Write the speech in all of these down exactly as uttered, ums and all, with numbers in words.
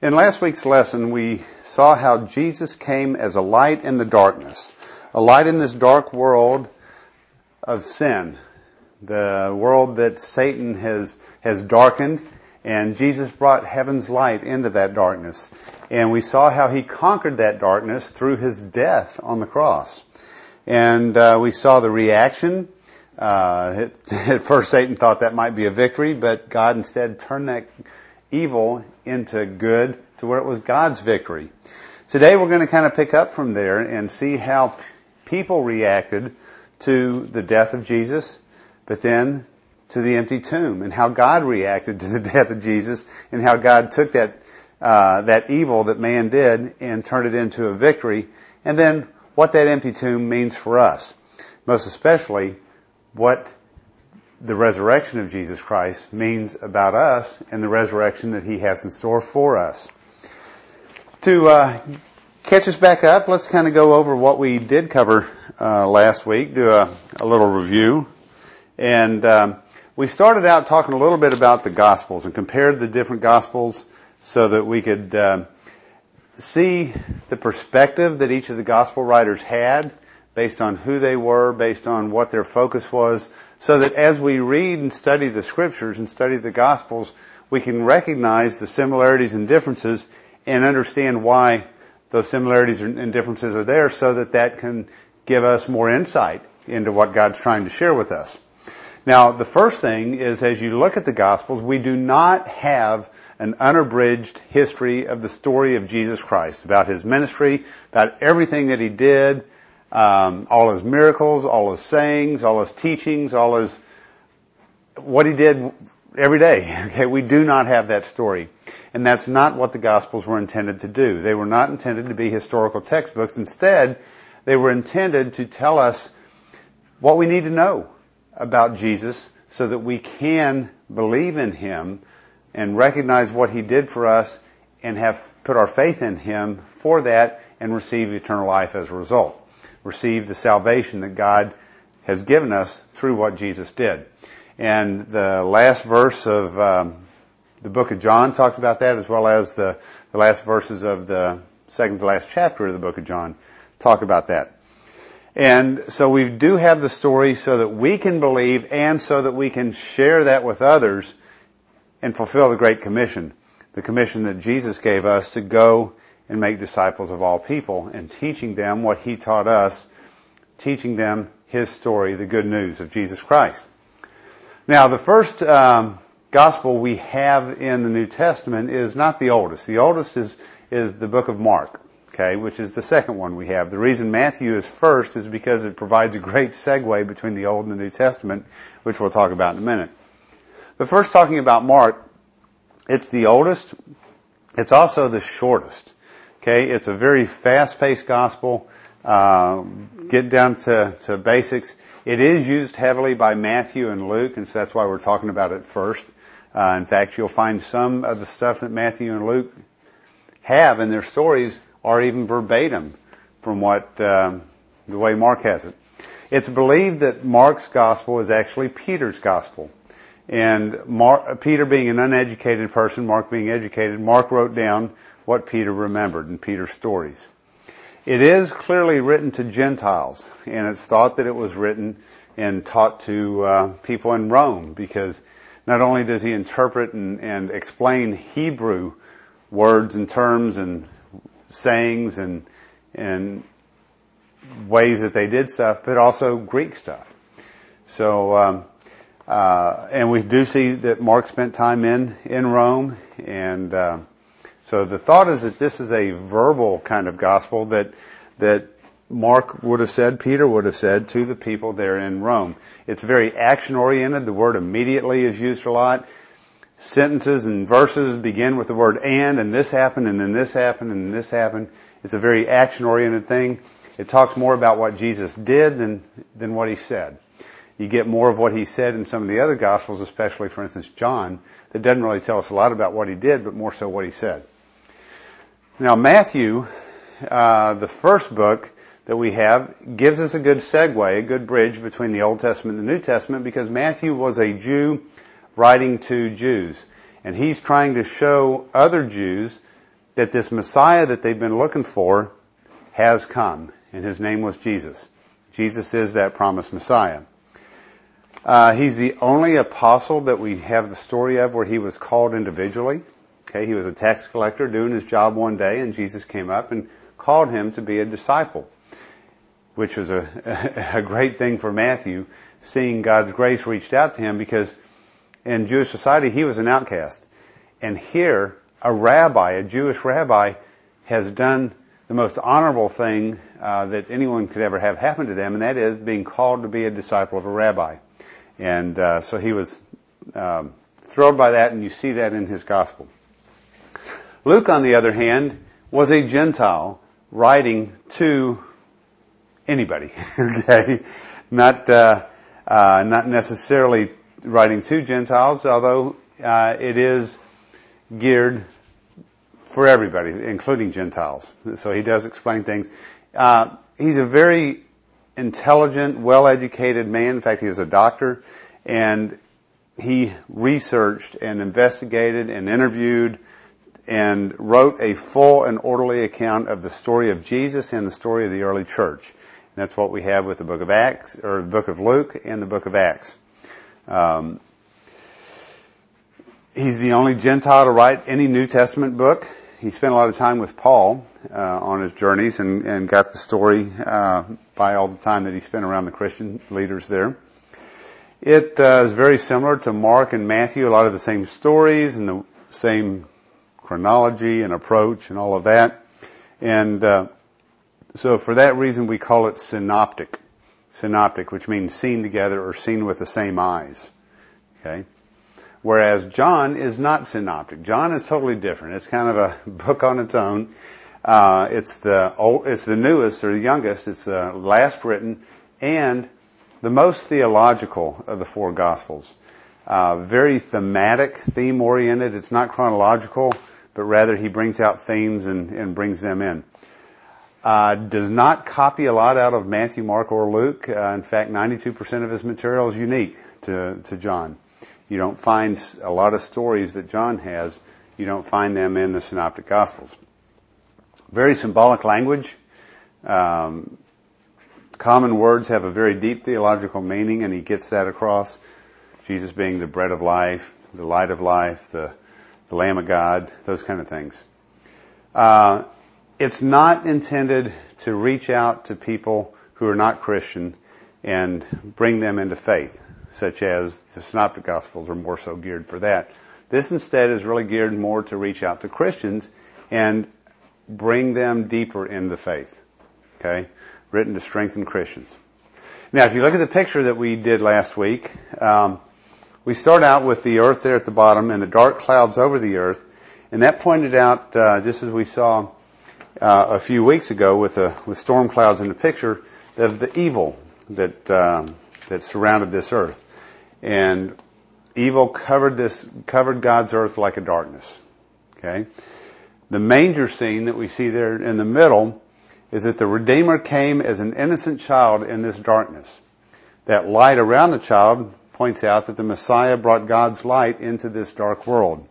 In last week's lesson, we saw how Jesus came as a light in the darkness, a light in this dark world of sin, the world that Satan has has darkened, and Jesus brought heaven's light into that darkness. And we saw how he conquered that darkness through his death on the cross. And uh, we saw the reaction. Uh, it, at first, Satan thought that might be a victory, but God instead turned that evil into good to where it was God's victory. Today we're going to kind of pick up from there and see how p- people reacted to the death of Jesus, but then to the empty tomb, and how God reacted to the death of Jesus, and how God took that uh, that evil that man did and turned it into a victory, and then what that empty tomb means for us. Most especially what the resurrection of Jesus Christ means about us and the resurrection that He has in store for us. To uh, catch us back up, let's kind of go over what we did cover uh, last week, do a, a little review. And um, we started out talking a little bit about the Gospels and compared the different Gospels so that we could uh, see the perspective that each of the Gospel writers had based on who they were, based on what their focus was, so that as we read and study the Scriptures and study the Gospels, we can recognize the similarities and differences and understand why those similarities and differences are there, so that that can give us more insight into what God's trying to share with us. Now, the first thing is, as you look at the Gospels, we do not have an unabridged history of the story of Jesus Christ, about His ministry, about everything that He did, Um, all His miracles, all His sayings, all His teachings, all His, what He did every day. Okay, we do not have that story. And that's not what the Gospels were intended to do. They were not intended to be historical textbooks. Instead, they were intended to tell us what we need to know about Jesus so that we can believe in Him and recognize what He did for us and have put our faith in Him for that and receive eternal life as a result. Receive the salvation that God has given us through what Jesus did. And the last verse of um, the book of John talks about that, as well as the, the last verses of the second to last chapter of the book of John talk about that. And so we do have the story so that we can believe and so that we can share that with others and fulfill the Great Commission, the commission that Jesus gave us to go and make disciples of all people, and teaching them what He taught us, teaching them His story, the good news of Jesus Christ. Now, the first um, gospel we have in the New Testament is not the oldest. The oldest is, is the book of Mark, okay, which is the second one we have. The reason Matthew is first is because it provides a great segue between the Old and the New Testament, which we'll talk about in a minute. But first, talking about Mark, it's the oldest. It's also the shortest. Okay, it's a very fast-paced gospel. Uh, get down to, to basics. It is used heavily by Matthew and Luke, and so that's why we're talking about it first. Uh, in fact, you'll find some of the stuff that Matthew and Luke have in their stories are even verbatim from what um, the way Mark has it. It's believed that Mark's gospel is actually Peter's gospel. And Mark, Peter being an uneducated person, Mark being educated, Mark wrote down what Peter remembered in Peter's stories. It is clearly written to Gentiles, and it's thought that it was written and taught to uh, people in Rome, because not only does he interpret and, and explain Hebrew words and terms and sayings and and ways that they did stuff, but also Greek stuff. So, um, uh, and we do see that Mark spent time in in Rome, and uh, So the thought is that this is a verbal kind of gospel that that Mark would have said, Peter would have said to the people there in Rome. It's very action-oriented. The word immediately is used a lot. Sentences and verses begin with the word and, and this happened, and then this happened, and this happened. It's a very action-oriented thing. It talks more about what Jesus did than than what He said. You get more of what He said in some of the other Gospels, especially, for instance, John, that doesn't really tell us a lot about what He did, but more so what He said. Now, Matthew, uh, the first book that we have, gives us a good segue, a good bridge between the Old Testament and the New Testament, because Matthew was a Jew writing to Jews. And he's trying to show other Jews that this Messiah that they've been looking for has come, and his name was Jesus. Jesus is that promised Messiah. Uh, he's the only apostle that we have the story of where he was called individually. Okay, he was a tax collector doing his job one day, and Jesus came up and called him to be a disciple, which was a, a great thing for Matthew, seeing God's grace reached out to him, because in Jewish society he was an outcast. And here, a rabbi, a Jewish rabbi, has done the most honorable thing uh, that anyone could ever have happen to them, and that is being called to be a disciple of a rabbi. And uh, so he was um, thrilled by that, and you see that in his gospel. Luke, on the other hand, was a Gentile writing to anybody. Okay, not uh, uh, not necessarily writing to Gentiles, although uh, it is geared for everybody, including Gentiles. So he does explain things. Uh, he's a very intelligent, well-educated man. In fact, he was a doctor, and he researched and investigated and interviewed and wrote a full and orderly account of the story of Jesus and the story of the early church. And that's what we have with the book of Acts, or the book of Luke and the book of Acts. Um, he's the only Gentile to write any New Testament book. He spent a lot of time with Paul uh, on his journeys, and, and got the story uh, by all the time that he spent around the Christian leaders there. It uh, is very similar to Mark and Matthew, a lot of the same stories and the same chronology and approach and all of that. And uh, so for that reason we call it synoptic. Synoptic, which means seen together or seen with the same eyes. Okay? Whereas John is not synoptic. John is totally different. It's kind of a book on its own. Uh, it's the old, it's the newest or the youngest. It's the last written and the most theological of the four Gospels. Uh, very thematic, theme-oriented. It's not chronological, but rather he brings out themes and, and brings them in. Uh, does not copy a lot out of Matthew, Mark, or Luke. Uh, in fact, ninety-two percent of his material is unique to, to John. You don't find a lot of stories that John has. You don't find them in the Synoptic Gospels. Very symbolic language. Um, common words have a very deep theological meaning, and he gets that across. Jesus being the bread of life, the light of life, the, the Lamb of God, those kind of things. Uh, it's not intended to reach out to people who are not Christian and bring them into faith, such as the Synoptic Gospels are more so geared for that. This instead is really geared more to reach out to Christians and bring them deeper in the faith. Okay? Written to strengthen Christians. Now, if you look at the picture that we did last week, um, we start out with the earth there at the bottom and the dark clouds over the earth, and that pointed out, uh, just as we saw uh, a few weeks ago with the with storm clouds in the picture, of the evil that um, that surrounded this earth, and evil covered this covered God's earth like a darkness. Okay, the manger scene that we see there in the middle is that the Redeemer came as an innocent child in this darkness. That light around the child points out that the Messiah brought God's light into this dark world.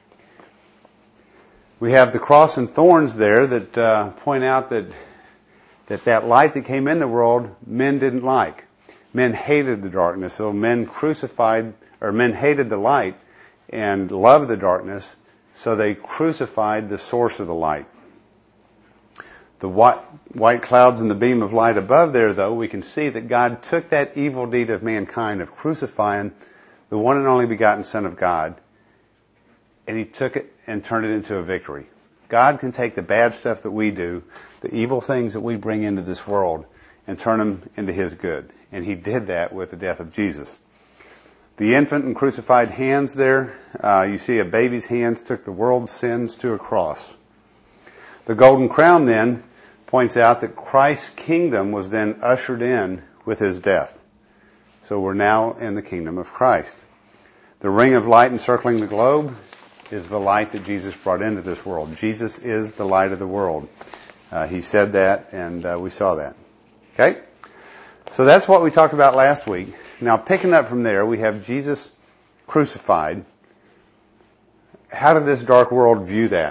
We have the cross and thorns there that uh, point out that, that that light that came in the world, men didn't like. Men hated the darkness, so men crucified, or men hated the light and loved the darkness, so they crucified the source of the light. The white, white clouds and the beam of light above there, though, we can see that God took that evil deed of mankind of crucifying the one and only begotten Son of God, and he took it and turned it into a victory. God can take the bad stuff that we do, the evil things that we bring into this world, and turn them into his good. And he did that with the death of Jesus. The infant and crucified hands there, uh, you see a baby's hands took the world's sins to a cross. The golden crown then points out that Christ's kingdom was then ushered in with his death. So we're now in the kingdom of Christ. The ring of light encircling the globe is the light that Jesus brought into this world. Jesus is the light of the world. Uh, he said that, and uh, we saw that. Okay? So that's what we talked about last week. Now, picking up from there, we have Jesus crucified. How did this dark world view that? How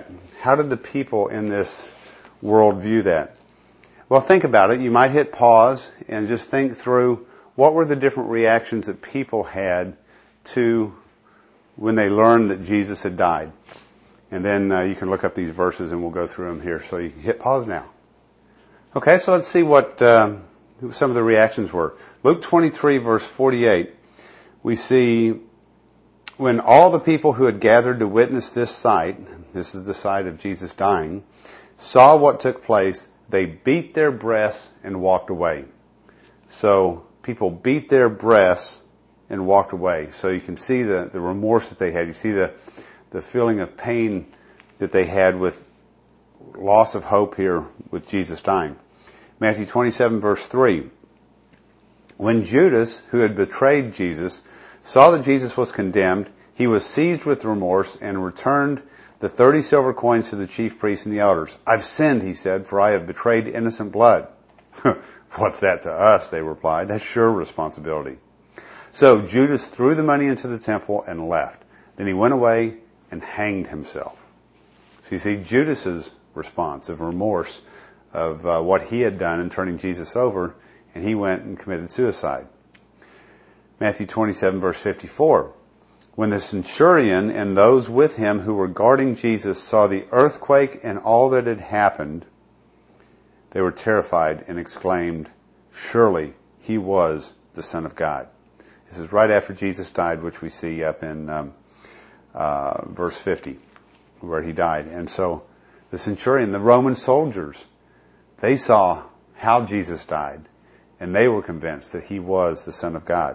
how did the people in this world view that? Well, think about it. You might hit pause and just think through what were the different reactions that people had to when they learned that Jesus had died. And then uh, you can look up these verses and we'll go through them here. So you can hit pause now. Okay, so let's see what uh, some of the reactions were. Luke twenty-three, verse forty-eight, we see when all the people who had gathered to witness this sight, this is the sight of Jesus dying, saw what took place, they beat their breasts and walked away. So people beat their breasts and walked away. So you can see the, the remorse that they had. You see the, the feeling of pain that they had with loss of hope here with Jesus dying. Matthew twenty-seven, verse three. When Judas, who had betrayed Jesus, saw that Jesus was condemned, he was seized with remorse and returned the thirty silver coins to the chief priests and the elders. I've sinned, he said, for I have betrayed innocent blood. What's that to us? They replied. That's your responsibility. So Judas threw the money into the temple and left. Then he went away and hanged himself. So you see Judas's response of remorse of uh, what he had done in turning Jesus over, and he went and committed suicide. Matthew twenty-seven, verse fifty-four. When the centurion and those with him who were guarding Jesus saw the earthquake and all that had happened, they were terrified and exclaimed, surely he was the Son of God. This is right after Jesus died, which we see up in um, uh, verse fifty, where he died. And so the centurion, the Roman soldiers, they saw how Jesus died, and they were convinced that he was the Son of God.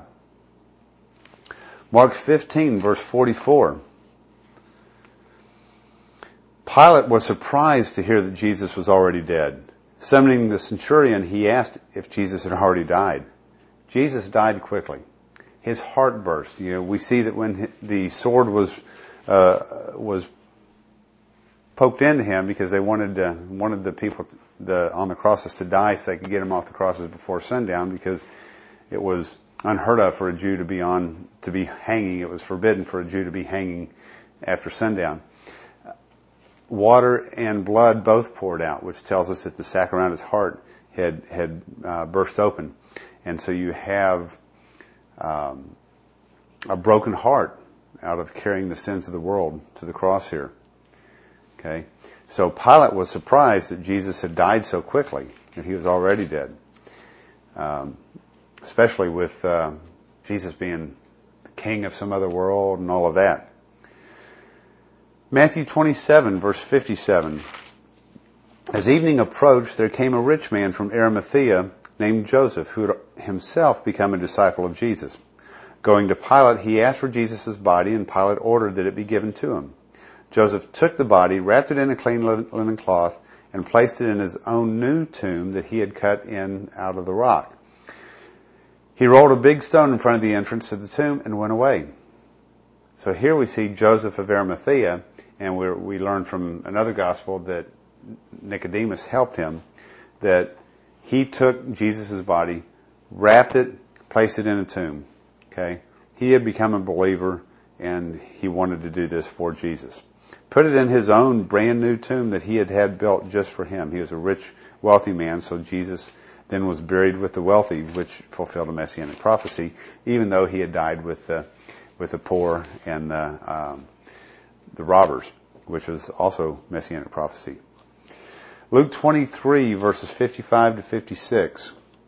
Mark fifteen, verse forty-four. Pilate was surprised to hear that Jesus was already dead. Summoning the centurion, he asked if Jesus had already died. Jesus died quickly. His heart burst. You know, we see that when the sword was uh, was poked into him because they wanted to, wanted the people to, the on the crosses to die so they could get them off the crosses before sundown, because it was unheard of for a Jew to be on to be hanging. It was forbidden for a Jew to be hanging after sundown. Water and blood both poured out, which tells us that the sac around his heart had had uh, burst open, and so you have um, a broken heart out of carrying the sins of the world to the cross here. Okay, so Pilate was surprised that Jesus had died so quickly, that he was already dead. Um, especially with uh, Jesus being the king of some other world and all of that. Matthew twenty-seven, verse fifty-seven. As evening approached, there came a rich man from Arimathea named Joseph, who had himself become a disciple of Jesus. Going to Pilate, he asked for Jesus' body, and Pilate ordered that it be given to him. Joseph took the body, wrapped it in a clean linen cloth, and placed it in his own new tomb that he had cut in out of the rock. He rolled a big stone in front of the entrance to the tomb and went away. So here we see Joseph of Arimathea, and we're, we learn from another gospel that Nicodemus helped him, that he took Jesus' body, wrapped it, placed it in a tomb. Okay, he had become a believer, and he wanted to do this for Jesus. Put it in his own brand new tomb that he had had built just for him. He was a rich, wealthy man, so Jesus then was buried with the wealthy, which fulfilled a messianic prophecy, even though he had died with the with the poor and the um, the robbers, which was also messianic prophecy. Luke twenty-three, verses fifty-five to fifty-six.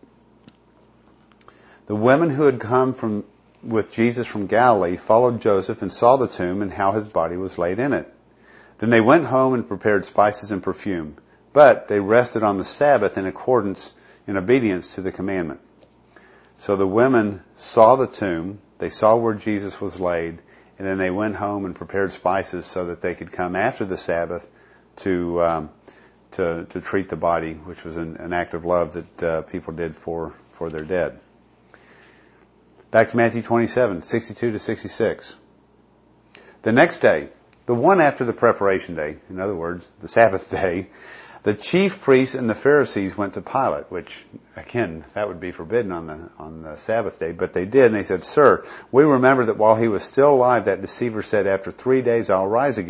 The women who had come from with Jesus from Galilee followed Joseph and saw the tomb and how his body was laid in it. Then they went home and prepared spices and perfume, but they rested on the Sabbath in accordance in obedience to the commandment. So the women saw the tomb, they saw where Jesus was laid, and then they went home and prepared spices so that they could come after the Sabbath to um, to, to treat the body, which was an, an act of love that uh, people did for, for their dead. Back to Matthew twenty-seven, sixty-two to sixty-six. The next day, the one after the preparation day, in other words, the Sabbath day, the chief priests and the Pharisees went to Pilate, which, again, that would be forbidden on the on the Sabbath day, but they did, and they said, Sir, we remember that while he was still alive, that deceiver said, after three days I'll rise again.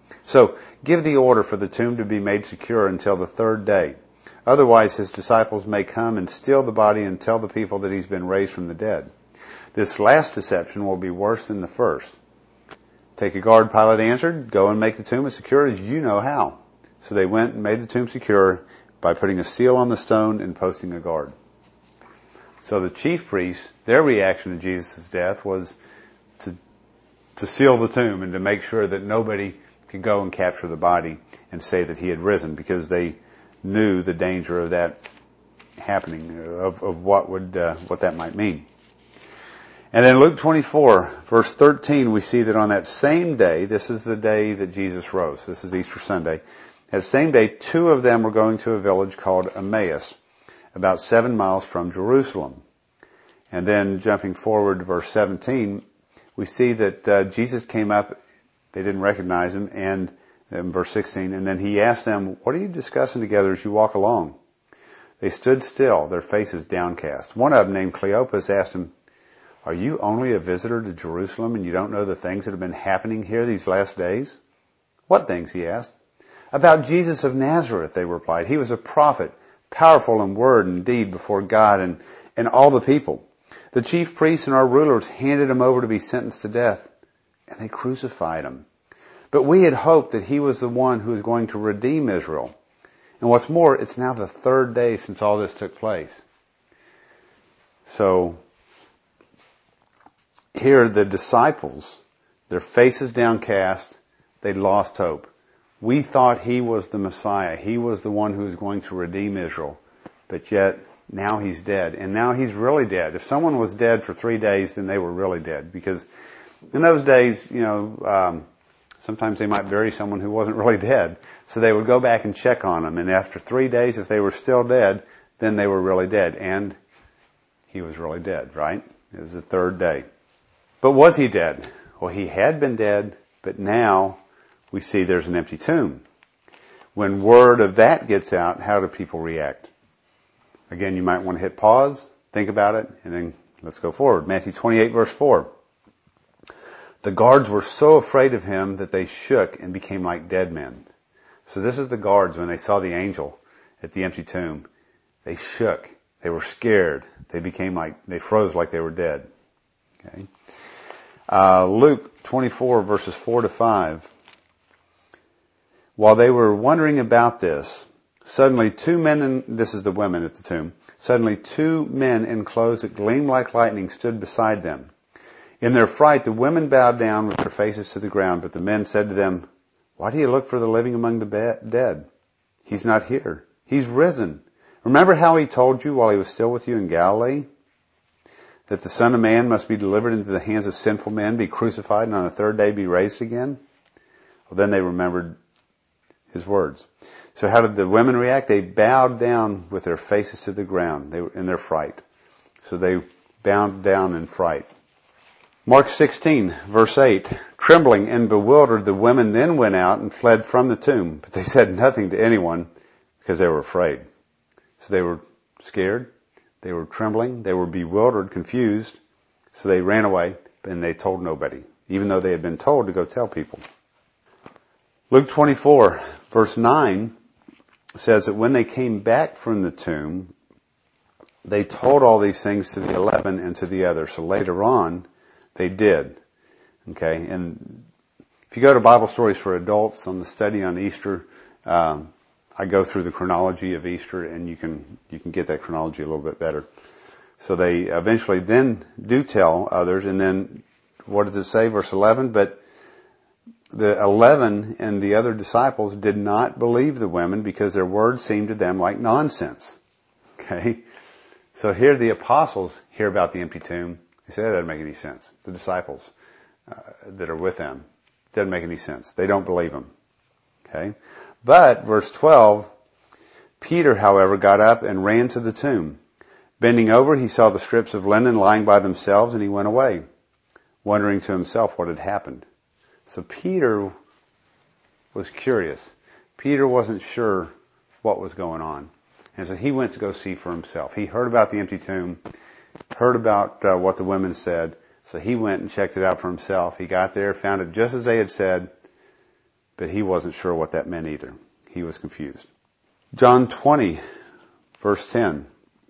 So give the order for the tomb to be made secure until the third day. Otherwise his disciples may come and steal the body and tell the people that he's been raised from the dead. This last deception will be worse than the first. Take a guard, Pilate answered. Go and make the tomb as secure as you know how. So they went and made the tomb secure by putting a seal on the stone and posting a guard. So the chief priests, their reaction to Jesus' death was to, to seal the tomb and to make sure that nobody could go and capture the body and say that he had risen, because they knew the danger of that happening, of, of what would, uh, what that might mean. And in Luke twenty-four, verse thirteen, we see that on that same day, this is the day that Jesus rose. This is Easter Sunday. That same day, two of them were going to a village called Emmaus, about seven miles from Jerusalem. And then jumping forward to verse seventeen, we see that uh, Jesus came up. They didn't recognize him. And in verse sixteen, and then he asked them, what are you discussing together as you walk along? They stood still, their faces downcast. One of them, named Cleopas, asked him, are you only a visitor to Jerusalem and you don't know the things that have been happening here these last days? What things? He asked. About Jesus of Nazareth, they replied. He was a prophet, powerful in word and deed before God and, and all the people. The chief priests and our rulers handed him over to be sentenced to death, and they crucified him. But we had hoped that he was the one who was going to redeem Israel. And what's more, it's now the third day since all this took place. So, here the disciples, their faces downcast, they lost hope. We thought he was the Messiah. He was the one who was going to redeem Israel. But yet, now he's dead. And now he's really dead. If someone was dead for three days, then they were really dead. Because in those days, you know, um, sometimes they might bury someone who wasn't really dead. So they would go back and check on them. And after three days, if they were still dead, then they were really dead. And he was really dead, right? It was the third day. But was he dead? Well, he had been dead, but now we see there's an empty tomb. When word of that gets out, how do people react? Again, you might want to hit pause, think about it, and then let's go forward. Matthew twenty-eight, verse four. The guards were so afraid of him that they shook and became like dead men. So this is the guards when they saw the angel at the empty tomb. They shook. They were scared. They became like, they froze like they were dead. Okay. Uh, Luke twenty-four, verses four to five. While they were wondering about this, suddenly two men, in, this is the women at the tomb, suddenly two men in clothes that gleamed like lightning stood beside them. In their fright, the women bowed down with their faces to the ground, but the men said to them, why do you look for the living among the be- dead? He's not here. He's risen. Remember how he told you while he was still with you in Galilee, that the Son of Man must be delivered into the hands of sinful men, be crucified, and on the third day be raised again? Well, then they remembered his words. So how did the women react? They bowed down with their faces to the ground. They were in their fright. So they bowed down in fright. Mark sixteen, verse eight. Trembling and bewildered, the women then went out and fled from the tomb, but they said nothing to anyone because they were afraid. So they were scared. They were trembling. They were bewildered, confused. So they ran away and they told nobody, even though they had been told to go tell people. Luke twenty-four, verse nine says that when they came back from the tomb, they told all these things to the eleven and to the others. So later on, they did. Okay, and if you go to Bible Stories for Adults on the study on Easter, um, I go through the chronology of Easter, and you can you can get that chronology a little bit better. So they eventually then do tell others, and then what does it say? Verse eleven, but the eleven and the other disciples did not believe the women because their words seemed to them like nonsense. Okay, so here the apostles hear about the empty tomb. They say that doesn't make any sense. The disciples uh, that are with them, doesn't make any sense. They don't believe them. Okay. But, verse twelve, Peter, however, got up and ran to the tomb. Bending over, he saw the strips of linen lying by themselves, and he went away, wondering to himself what had happened. So Peter was curious. Peter wasn't sure what was going on. And so he went to go see for himself. He heard about the empty tomb, heard about uh, what the women said, so he went and checked it out for himself. He got there, found it just as they had said, But he wasn't sure what that meant either. He was confused. John twenty, verse ten.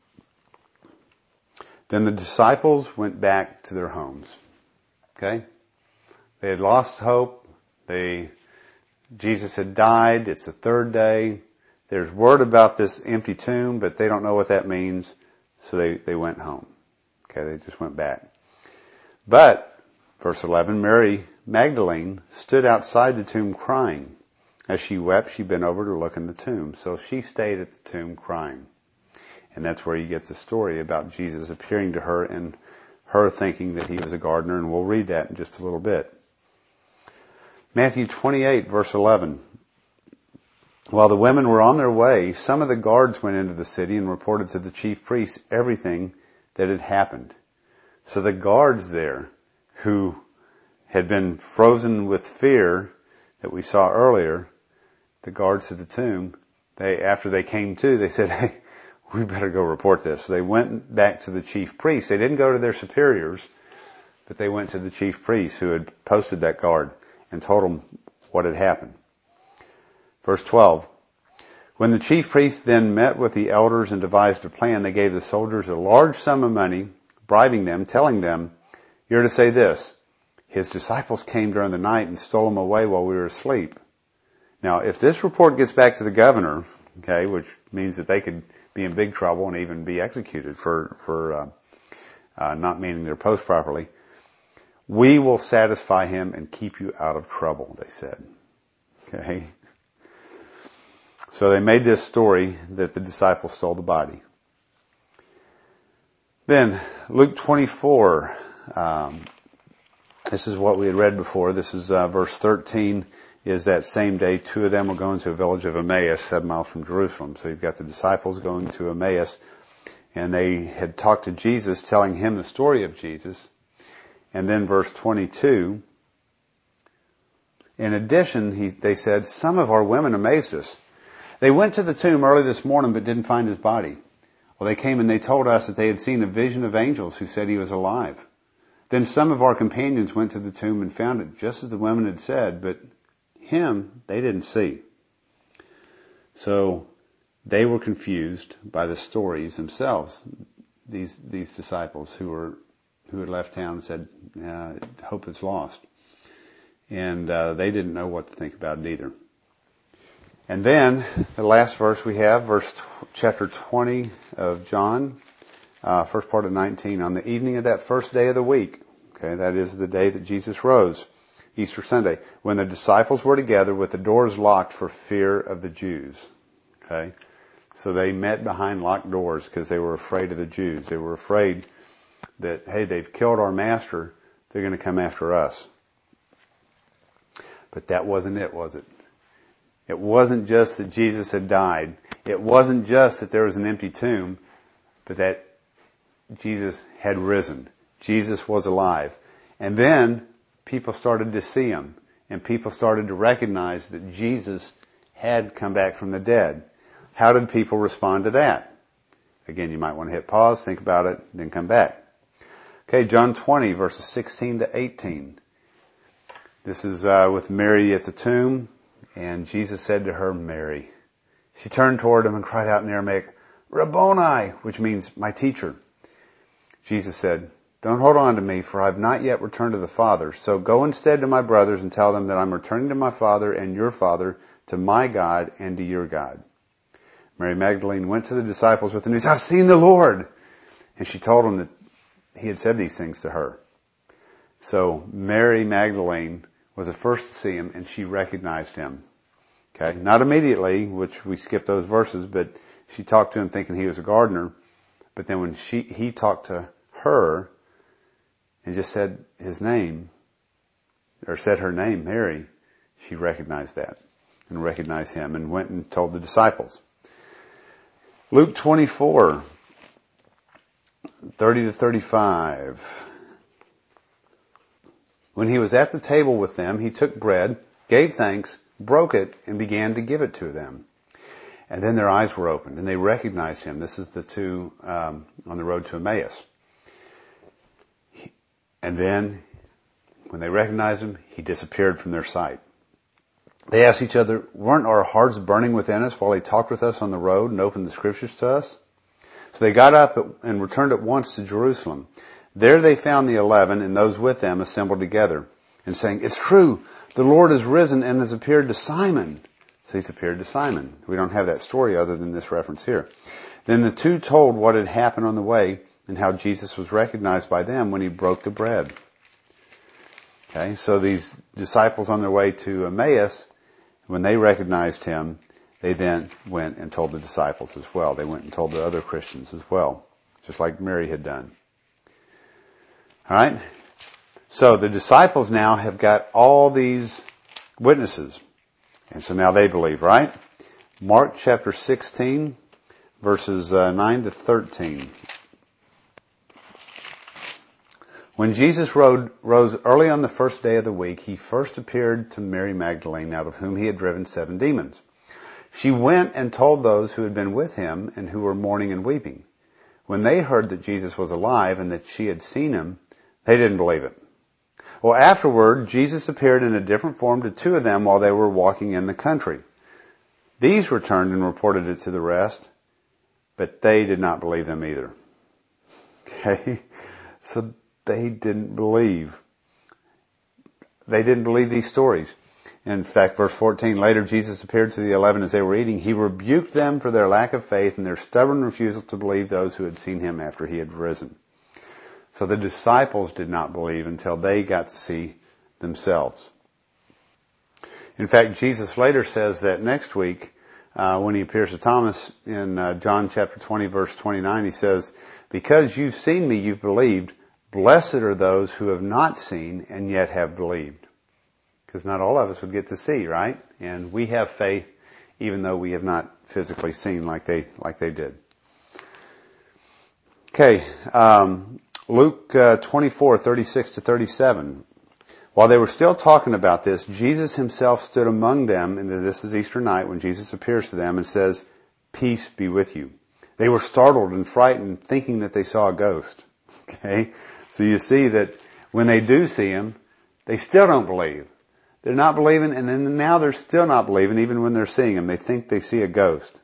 Then the disciples went back to their homes. Okay? They had lost hope. They, Jesus had died. It's the third day. There's word about this empty tomb, but they don't know what that means. So they, they went home. Okay, they just went back. But, verse eleven, Mary Magdalene stood outside the tomb crying. As she wept, she bent over to look in the tomb. So she stayed at the tomb crying. And that's where you get the story about Jesus appearing to her and her thinking that he was a gardener, and we'll read that in just a little bit. Matthew twenty-eight, verse eleven. While the women were on their way, some of the guards went into the city and reported to the chief priests everything that had happened. So the guards there, who had been frozen with fear that we saw earlier, the guards to the tomb, they, after they came to, they said, hey, we better go report this. So they went back to the chief priests. They didn't go to their superiors, but they went to the chief priests who had posted that guard and told them what had happened. Verse twelve. When the chief priests then met with the elders and devised a plan, they gave the soldiers a large sum of money, bribing them, telling them, you're to say this, his disciples came during the night and stole him away while we were asleep. Now, if this report gets back to the governor, okay, which means that they could be in big trouble and even be executed for, for uh, uh, not meeting their post properly, we will satisfy him and keep you out of trouble, they said. Okay. So they made this story that the disciples stole the body. Then, Luke twenty-four, um, this is what we had read before. This is uh, verse thirteen, is that same day two of them were going to a village of Emmaus, seven miles from Jerusalem. So you've got the disciples going to Emmaus, and they had talked to Jesus, telling him the story of Jesus. And then verse twenty-two, in addition, he, they said, some of our women amazed us. They went to the tomb early this morning but didn't find his body. Well, they came and they told us that they had seen a vision of angels who said he was alive. Then some of our companions went to the tomb and found it just as the women had said, but him they didn't see. So they were confused by the stories themselves. These these disciples who were who had left town and said, uh, "Hope is lost," and uh, they didn't know what to think about it either. And then the last verse we have, verse chapter twenty of John, uh, first part of nineteen. On the evening of that first day of the week, okay, that is the day that Jesus rose, Easter Sunday, when the disciples were together with the doors locked for fear of the Jews. Okay, so they met behind locked doors because they were afraid of the Jews. They were afraid that, hey, they've killed our master, they're going to come after us. But that wasn't it, was it? It wasn't just that Jesus had died. It wasn't just that there was an empty tomb, but that Jesus had risen. Jesus was alive. And then people started to see him, and people started to recognize that Jesus had come back from the dead. How did people respond to that? Again, you might want to hit pause, think about it, then come back. Okay, John twenty, verses sixteen to eighteen. This is uh, with Mary at the tomb. And Jesus said to her, Mary. She turned toward him and cried out in Aramaic, Rabboni, which means my teacher. Jesus said, don't hold on to me, for I have not yet returned to the Father. So go instead to my brothers and tell them that I'm returning to my Father and your Father, to my God and to your God. Mary Magdalene went to the disciples with the news, I've seen the Lord. And she told them that he had said these things to her. So Mary Magdalene was the first to see him, and she recognized him. Okay, not immediately, which we skipped those verses, but she talked to him thinking he was a gardener. But then when she he talked to her and just said his name, or said her name, Mary, she recognized that and recognized him and went and told the disciples. Luke twenty-four, thirty to thirty-five. When he was at the table with them, he took bread, gave thanks, broke it, and began to give it to them. And then their eyes were opened, and they recognized him. This is the two um, on the road to Emmaus. And then, when they recognized him, he disappeared from their sight. They asked each other, weren't our hearts burning within us while he talked with us on the road and opened the scriptures to us? So they got up and returned at once to Jerusalem. There they found the eleven and those with them assembled together and saying, it's true, the Lord has risen and has appeared to Simon. So he's appeared to Simon. We don't have that story other than this reference here. Then the two told what had happened on the way and how Jesus was recognized by them when he broke the bread. Okay, so these disciples on their way to Emmaus, when they recognized him, they then went and told the disciples as well. They went and told the other Christians as well, just like Mary had done. All right? So the disciples now have got all these witnesses. And so now they believe, right? Mark chapter sixteen, verses uh, nine to thirteen. When Jesus rode, rose early on the first day of the week, he first appeared to Mary Magdalene, out of whom he had driven seven demons. She went and told those who had been with him and who were mourning and weeping. When they heard that Jesus was alive and that she had seen him, they didn't believe it. Well, afterward, Jesus appeared in a different form to two of them while they were walking in the country. These returned and reported it to the rest, but they did not believe them either. Okay? So they didn't believe. They didn't believe these stories. In fact, verse fourteen, later Jesus appeared to the eleven as they were eating. He rebuked them for their lack of faith and their stubborn refusal to believe those who had seen him after he had risen. So the disciples did not believe until they got to see themselves. In fact, Jesus later says that next week, uh, when he appears to Thomas in uh, John chapter twenty, verse twenty-nine, he says, because you've seen me, you've believed. Blessed are those who have not seen and yet have believed. Because not all of us would get to see, right? And we have faith even though we have not physically seen like they like they did. Okay, um, Luke uh, twenty-four, thirty-six to thirty-seven. While they were still talking about this, Jesus himself stood among them, and this is Easter night when Jesus appears to them and says, peace be with you. They were startled and frightened, thinking that they saw a ghost. Okay? So you see that when they do see him, they still don't believe. They're not believing, and then now they're still not believing, even when they're seeing him. They think they see a ghost.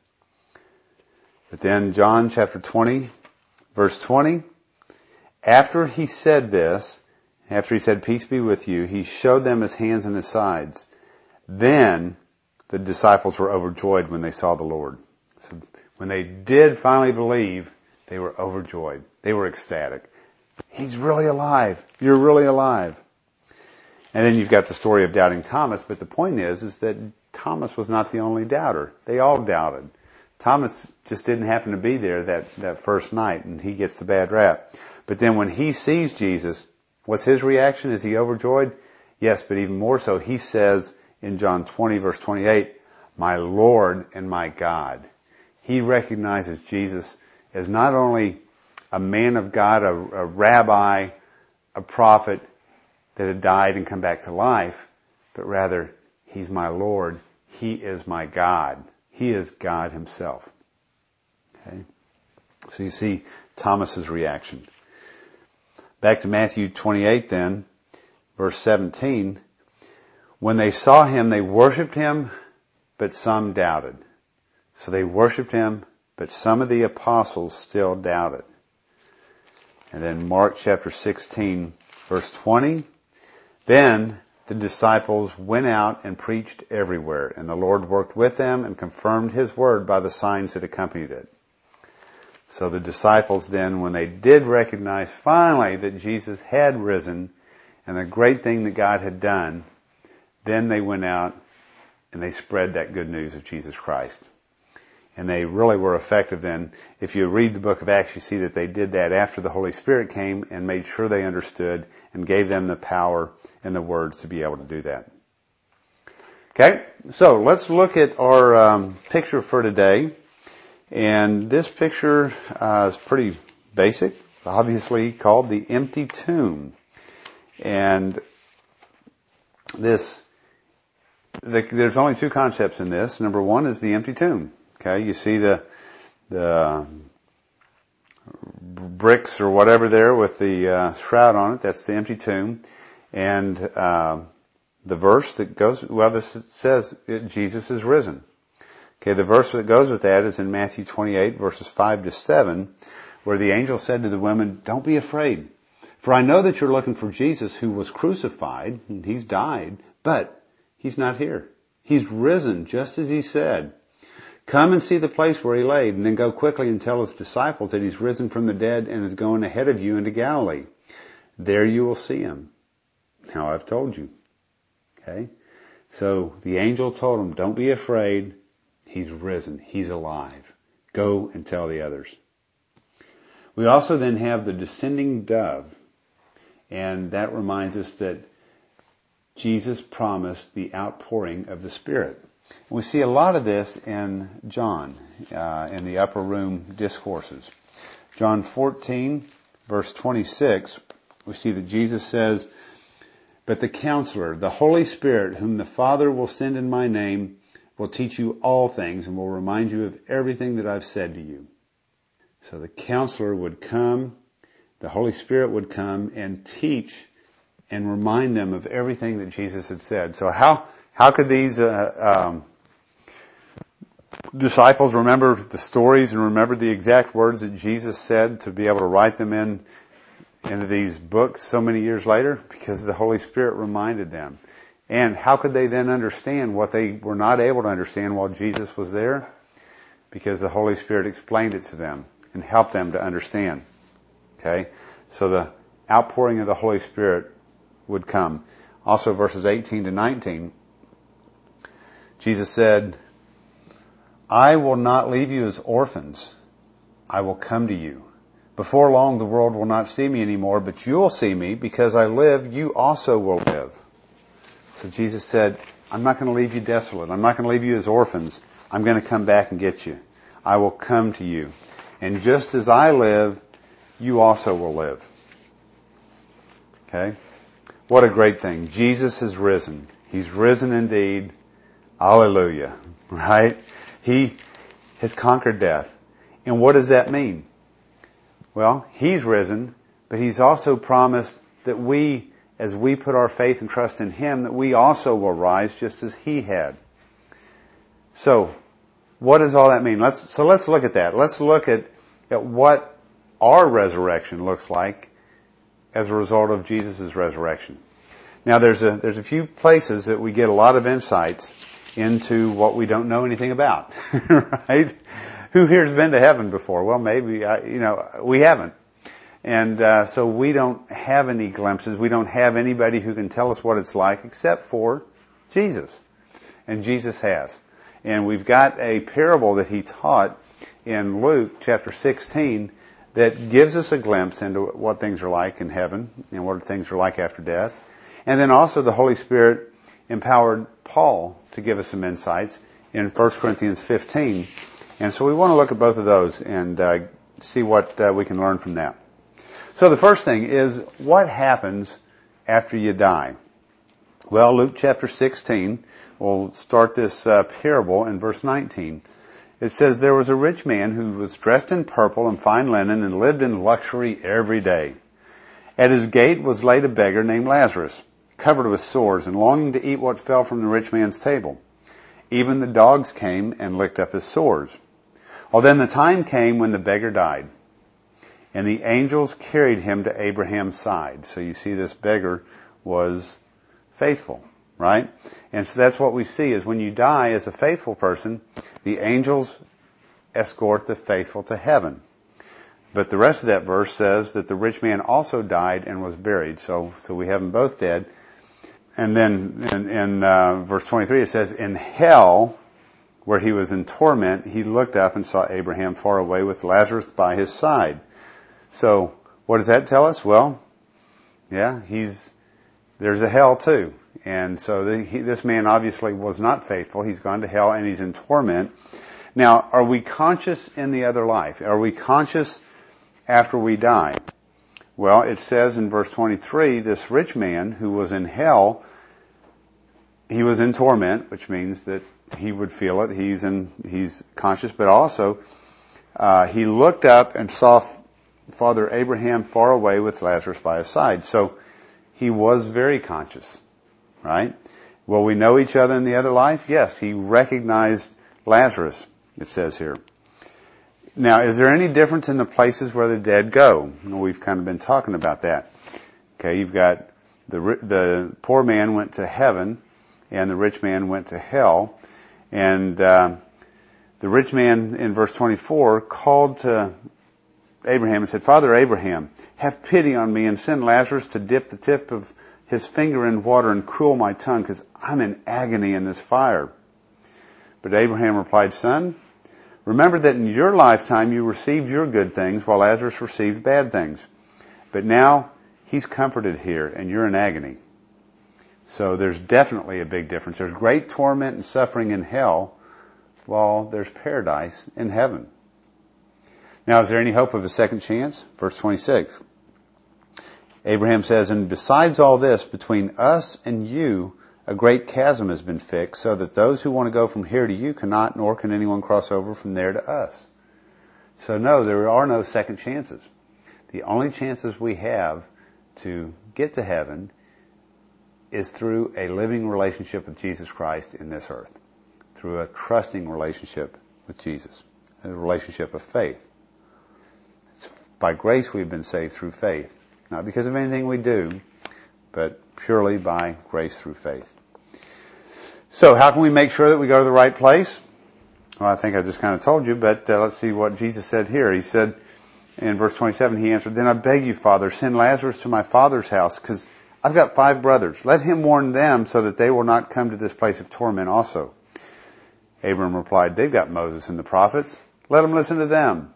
But then John chapter twenty, verse twenty, after he said this, after he said, peace be with you, he showed them his hands and his sides. Then the disciples were overjoyed when they saw the Lord. So when they did finally believe, they were overjoyed. They were ecstatic. He's really alive. You're really alive. And then you've got the story of doubting Thomas, but the point is, is that Thomas was not the only doubter. They all doubted. Thomas just didn't happen to be there that, that first night, and he gets the bad rap. But then when he sees Jesus, what's his reaction? Is he overjoyed? Yes, but even more so, he says in John twenty, verse twenty-eight, my Lord and my God. He recognizes Jesus as not only a man of God, a, a rabbi, a prophet that had died and come back to life, but rather, he's my Lord. He is my God. He is God himself. Okay? So you see Thomas's reaction. Back to Matthew twenty-eight then, verse seventeen. When they saw him, they worshipped him, but some doubted. So they worshipped him, but some of the apostles still doubted. And then Mark chapter sixteen, verse twenty. Then the disciples went out and preached everywhere, and the Lord worked with them and confirmed his word by the signs that accompanied it. So the disciples then, when they did recognize finally that Jesus had risen and the great thing that God had done, then they went out and they spread that good news of Jesus Christ. And they really were effective then. If you read the book of Acts, you see that they did that after the Holy Spirit came and made sure they understood and gave them the power and the words to be able to do that. Okay, so let's look at our um, picture for today. And this picture uh, is pretty basic, obviously called the empty tomb. And this, the, there's only two concepts in this. Number one is the empty tomb. Okay, you see the the bricks or whatever there with the uh, shroud on it. That's the empty tomb. And uh, the verse that goes, well, this says that Jesus is risen. Okay, the verse that goes with that is in Matthew twenty-eight, verses five to seven, where the angel said to the women, don't be afraid, for I know that you're looking for Jesus who was crucified, and he's died, but he's not here. He's risen, just as he said. Come and see the place where he laid, and then go quickly and tell his disciples that he's risen from the dead and is going ahead of you into Galilee. There you will see him. Now I've told you. Okay? So the angel told him, don't be afraid. He's risen. He's alive. Go and tell the others. We also then have the descending dove. And that reminds us that Jesus promised the outpouring of the Spirit. We see a lot of this in John, uh, in the upper room discourses. John fourteen, verse twenty-six, we see that Jesus says, but the Counselor, the Holy Spirit, whom the Father will send in my name, will teach you all things and will remind you of everything that I've said to you. So the Counselor would come, the Holy Spirit would come and teach and remind them of everything that Jesus had said. So how how could these uh, um, disciples remember the stories and remember the exact words that Jesus said to be able to write them in into these books so many years later? Because the Holy Spirit reminded them. And how could they then understand what they were not able to understand while Jesus was there? Because the Holy Spirit explained it to them and helped them to understand. Okay? So the outpouring of the Holy Spirit would come. Also verses eighteen to nineteen, Jesus said, I will not leave you as orphans. I will come to you. Before long the world will not see me anymore, but you will see me. Because I live, you also will live. So Jesus said, I'm not going to leave you desolate. I'm not going to leave you as orphans. I'm going to come back and get you. I will come to you. And just as I live, you also will live. Okay? What a great thing. Jesus has risen. He's risen indeed. Hallelujah. Right? He has conquered death. And what does that mean? Well, He's risen, but He's also promised that we, as we put our faith and trust in Him, that we also will rise just as He had. So, what does all that mean? Let's, so let's look at that. Let's look at, at what our resurrection looks like as a result of Jesus' resurrection. Now there's a, there's a few places that we get a lot of insights into what we don't know anything about, right? Who here's been to heaven before? Well, maybe, uh, you know, we haven't. And uh, so we don't have any glimpses. We don't have anybody who can tell us what it's like except for Jesus. And Jesus has. And we've got a parable that He taught in Luke chapter sixteen that gives us a glimpse into what things are like in heaven and what things are like after death. And then also the Holy Spirit empowered Paul to give us some insights in First Corinthians fifteen. And so we want to look at both of those and uh, see what uh, we can learn from that. So the first thing is, what happens after you die? Well, Luke chapter sixteen, we'll start this uh, parable in verse nineteen. It says, there was a rich man who was dressed in purple and fine linen and lived in luxury every day. At his gate was laid a beggar named Lazarus, covered with sores and longing to eat what fell from the rich man's table. Even the dogs came and licked up his sores. Well, then the time came when the beggar died, and the angels carried him to Abraham's side. So you see, this beggar was faithful, right? And so that's what we see is when you die as a faithful person, the angels escort the faithful to heaven. But the rest of that verse says that the rich man also died and was buried. So, so we have them both dead. And then in, in uh, verse twenty-three it says, in hell, where he was in torment, he looked up and saw Abraham far away with Lazarus by his side. So what does that tell us? Well, yeah, he's there's a hell too. And so the, he, this man obviously was not faithful. He's gone to hell and he's in torment. Now, are we conscious in the other life? Are we conscious after we die? Well, it says in verse twenty-three, this rich man who was in hell, he was in torment, which means that he would feel it. He's in, he's conscious, but also uh, he looked up and saw Father Abraham far away with Lazarus by his side. So he was very conscious. right? Will we know each other in the other life? Yes, he recognized Lazarus, it says here. Now, is there any difference in the places where the dead go? Well, we've kind of been talking about that. Okay, you've got the the poor man went to heaven, and the rich man went to hell. And uh, the rich man in verse twenty-four called to Abraham and said, Father Abraham, have pity on me and send Lazarus to dip the tip of his finger in water and cool my tongue, because I'm in agony in this fire. But Abraham replied, Son, remember that in your lifetime you received your good things, while Lazarus received bad things. But now he's comforted here, and you're in agony. So there's definitely a big difference. There's great torment and suffering in hell, while there's paradise in heaven. Now, is there any hope of a second chance? Verse twenty-six. Abraham says, and besides all this, between us and you, a great chasm has been fixed, so that those who want to go from here to you cannot, nor can anyone cross over from there to us. So no, there are no second chances. The only chances we have to get to heaven is through a living relationship with Jesus Christ in this earth, through a trusting relationship with Jesus, a relationship of faith. It's by grace we've been saved through faith, not because of anything we do, but purely by grace through faith. So how can we make sure that we go to the right place? Well, I think I just kind of told you, but uh, let's see what Jesus said here. He said in verse twenty-seven, he answered, Then I beg you, Father, send Lazarus to my father's house, because I've got five brothers. Let him warn them so that they will not come to this place of torment also. Abram replied, They've got Moses and the prophets. Let them listen to them.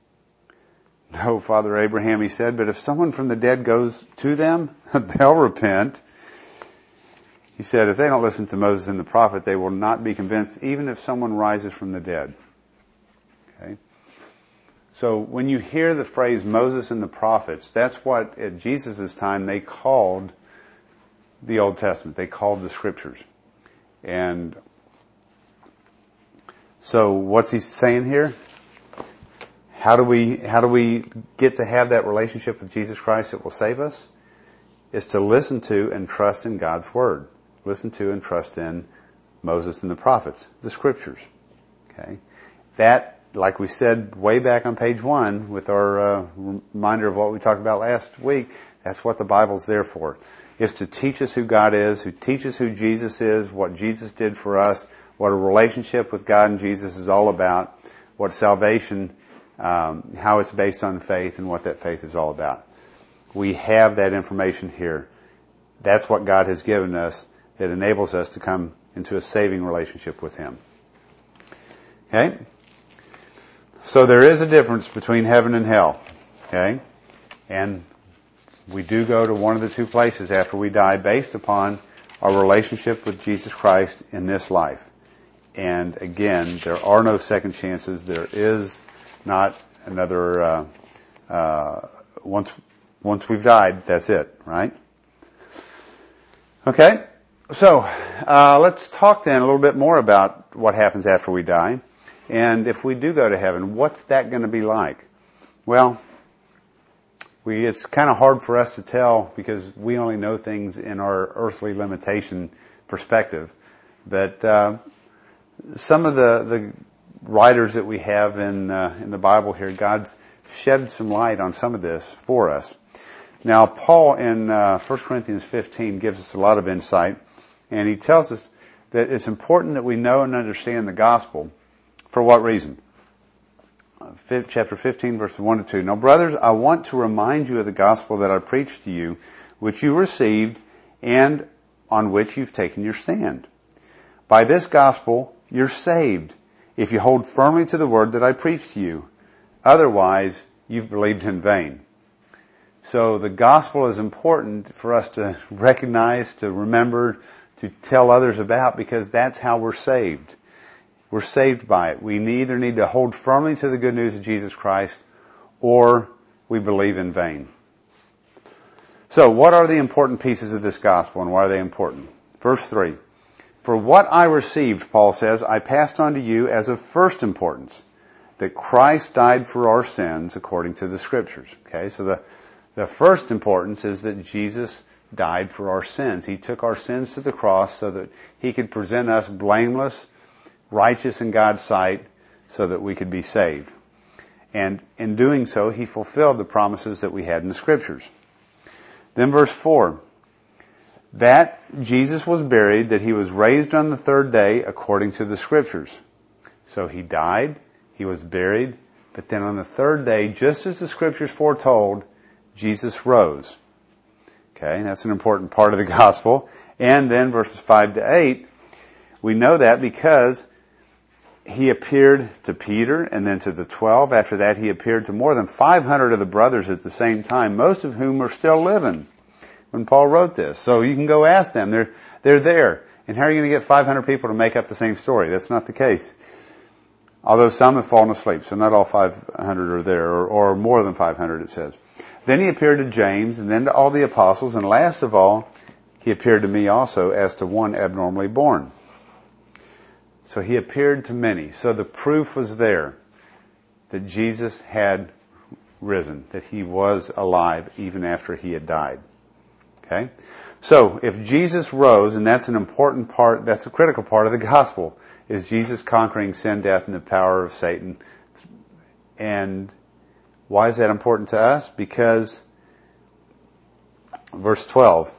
No, Father Abraham, he said, but if someone from the dead goes to them, they'll repent. He said, if they don't listen to Moses and the prophet, they will not be convinced, even if someone rises from the dead. Okay? So when you hear the phrase Moses and the prophets, that's what at Jesus' time they called the Old Testament. They called the Scriptures. And so what's he saying here? How do we, how do we get to have that relationship with Jesus Christ that will save us? Is to listen to and trust in God's Word. Listen to and trust in Moses and the prophets, the Scriptures. Okay? That, like we said way back on page one with our uh, reminder of what we talked about last week, that's what the Bible's there for. It's to teach us who God is, who teaches who Jesus is, what Jesus did for us, what a relationship with God and Jesus is all about, what salvation Um, how it's based on faith and what that faith is all about. We have that information here. That's what God has given us that enables us to come into a saving relationship with Him. Okay? So there is a difference between heaven and hell. Okay? And we do go to one of the two places after we die based upon our relationship with Jesus Christ in this life. And again, there are no second chances. There is not another, uh, uh, once, once we've died, that's it, right? Okay, so, uh, let's talk then a little bit more about what happens after we die. And if we do go to heaven, what's that going to be like? Well, we, it's kind of hard for us to tell because we only know things in our earthly limitation perspective. But, uh, some of the, the, writers that we have in uh, in the Bible here, God's shed some light on some of this for us. Now, Paul in uh, First Corinthians fifteen gives us a lot of insight, and he tells us that it's important that we know and understand the gospel. For what reason? Uh, chapter fifteen, verses one to two. Now, brothers, I want to remind you of the gospel that I preached to you, which you received and on which you've taken your stand. By this gospel, you're saved, if you hold firmly to the word that I preached to you. Otherwise, you've believed in vain. So the gospel is important for us to recognize, to remember, to tell others about, because that's how we're saved. We're saved by it. We either need to hold firmly to the good news of Jesus Christ, or we believe in vain. So what are the important pieces of this gospel, and why are they important? Verse three. For what I received, Paul says, I passed on to you as of first importance, that Christ died for our sins according to the Scriptures. Okay, so the, the first importance is that Jesus died for our sins. He took our sins to the cross so that He could present us blameless, righteous in God's sight, so that we could be saved. And in doing so, He fulfilled the promises that we had in the Scriptures. Then verse four. That Jesus was buried, that He was raised on the third day according to the Scriptures. So He died, He was buried, but then on the third day, just as the Scriptures foretold, Jesus rose. Okay, that's an important part of the gospel. And then verses five to eight, we know that because He appeared to Peter and then to the twelve. After that, He appeared to more than five hundred of the brothers at the same time, most of whom are still living when Paul wrote this. So you can go ask them. They're, they're there. And how are you going to get five hundred people to make up the same story? That's not the case. Although some have fallen asleep, so not all five hundred are there, or, or more than five hundred it says. Then He appeared to James, and then to all the apostles, and last of all, He appeared to me also as to one abnormally born. So He appeared to many. So the proof was there that Jesus had risen, that He was alive even after He had died. Okay? So, if Jesus rose, and that's an important part, that's a critical part of the gospel, is Jesus conquering sin, death, and the power of Satan. And why is that important to us? Because, verse twelve,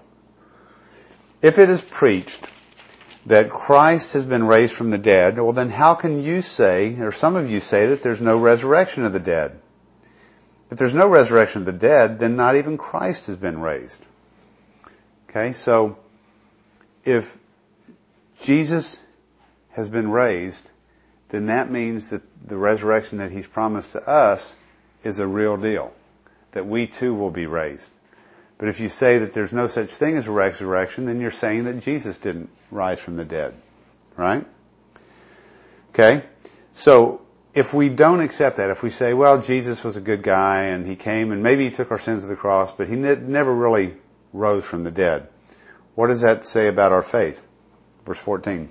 if it is preached that Christ has been raised from the dead, well then how can you say, or some of you say, that there's no resurrection of the dead? If there's no resurrection of the dead, then not even Christ has been raised. Okay, so if Jesus has been raised, then that means that the resurrection that He's promised to us is a real deal, that we too will be raised. But if you say that there's no such thing as a resurrection, then you're saying that Jesus didn't rise from the dead, right? Okay, so if we don't accept that, if we say, well, Jesus was a good guy and He came and maybe He took our sins to the cross, but He ne- never really rose from the dead. What does that say about our faith? Verse fourteen.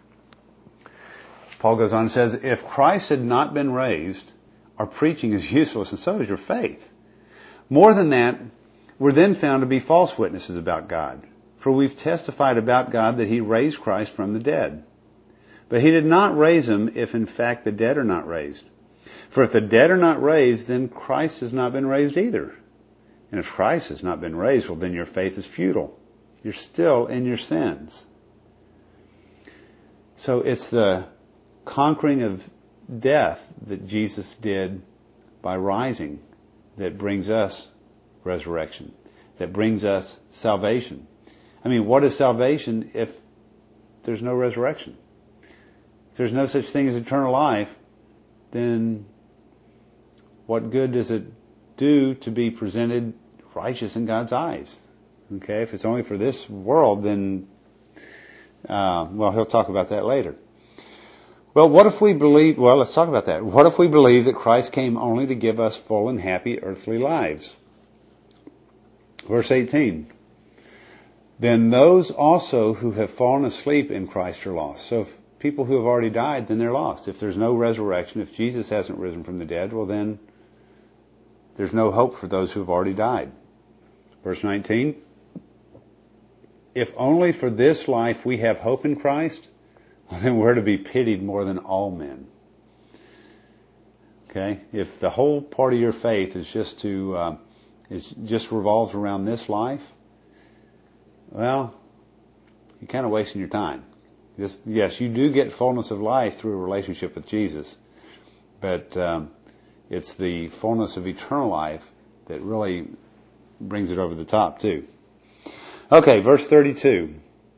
Paul goes on and says, if Christ had not been raised, our preaching is useless and so is your faith. More than that, we're then found to be false witnesses about God. For we've testified about God that He raised Christ from the dead. But He did not raise Him if in fact the dead are not raised. For if the dead are not raised, then Christ has not been raised either. And if Christ has not been raised, well, then your faith is futile. You're still in your sins. So it's the conquering of death that Jesus did by rising that brings us resurrection, that brings us salvation. I mean, what is salvation if there's no resurrection? If there's no such thing as eternal life, then what good does it do to be presented righteous in God's eyes? Okay, if it's only for this world, then, uh, well, he'll talk about that later. Well, what if we believe, well, let's talk about that. What if we believe that Christ came only to give us full and happy earthly lives? Verse eighteen. Then those also who have fallen asleep in Christ are lost. So if people who have already died, then they're lost. If there's no resurrection, if Jesus hasn't risen from the dead, well then, there's no hope for those who have already died. Verse nineteen. If only for this life we have hope in Christ, well, then we're to be pitied more than all men. Okay? If the whole part of your faith is just to, uh, is just revolves around this life, well, you're kind of wasting your time. This, yes, you do get fullness of life through a relationship with Jesus, but um, it's the fullness of eternal life that really brings it over the top too. Okay, verse thirty-two.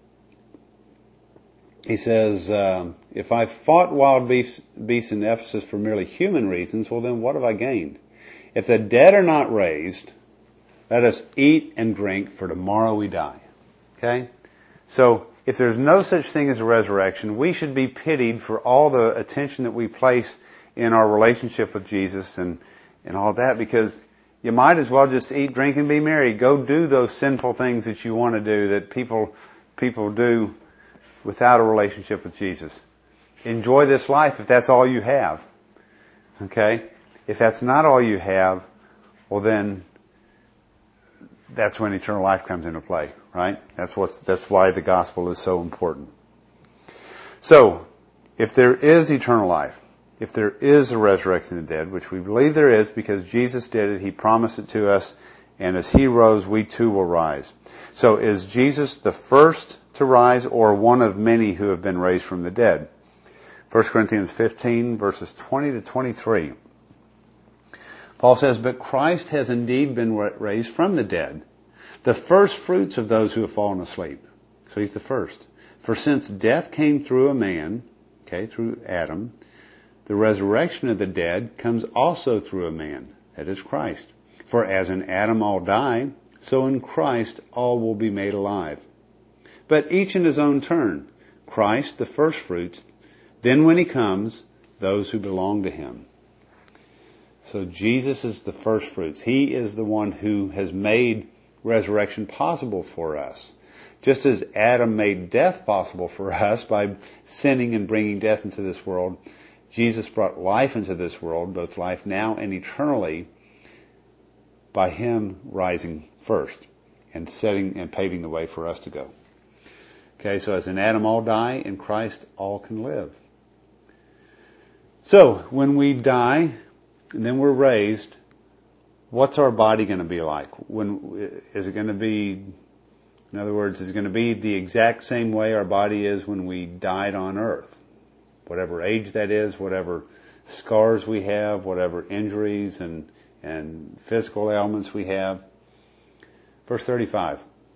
He says, um, if I fought wild beasts, beasts in Ephesus for merely human reasons, well then what have I gained? If the dead are not raised, let us eat and drink, for tomorrow we die. Okay? So, if there's no such thing as a resurrection, we should be pitied for all the attention that we place in our relationship with Jesus and, and all that, because you might as well just eat, drink, and be merry. Go do those sinful things that you want to do, that people people do without a relationship with Jesus. Enjoy this life if that's all you have. Okay? If that's not all you have, well then, that's when eternal life comes into play, right? That's what's, that's why the gospel is so important. So, if there is eternal life, if there is a resurrection of the dead, which we believe there is because Jesus did it, He promised it to us, and as He rose, we too will rise. So is Jesus the first to rise or one of many who have been raised from the dead? First Corinthians fifteen, verses twenty to twenty-three. Paul says, "But Christ has indeed been raised from the dead, the first fruits of those who have fallen asleep." So He's the first. "For since death came through a man," okay, through Adam, "the resurrection of the dead comes also through a man," that is Christ. "For as in Adam all die, so in Christ all will be made alive. But each in his own turn, Christ the first fruits, then when He comes, those who belong to Him." So Jesus is the first fruits. He is the one who has made resurrection possible for us. Just as Adam made death possible for us by sinning and bringing death into this world, Jesus brought life into this world, both life now and eternally, by Him rising first and setting and paving the way for us to go. Okay, so as in Adam all die, in Christ all can live. So, when we die and then we're raised, what's our body going to be like? When is it going to be, in other words, is it going to be the exact same way our body is when we died on earth? Whatever age that is, whatever scars we have, whatever injuries and, and physical ailments we have. Verse thirty-five.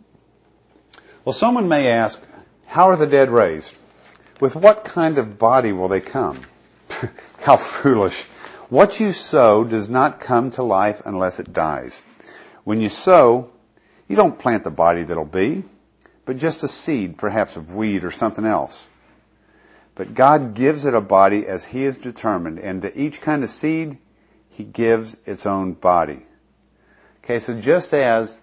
Well, someone may ask, how are the dead raised? With what kind of body will they come? How foolish. What you sow does not come to life unless it dies. When you sow, you don't plant the body that'll be, but just a seed, perhaps of wheat or something else. But God gives it a body as He has determined, and to each kind of seed, He gives its own body. Okay, so just as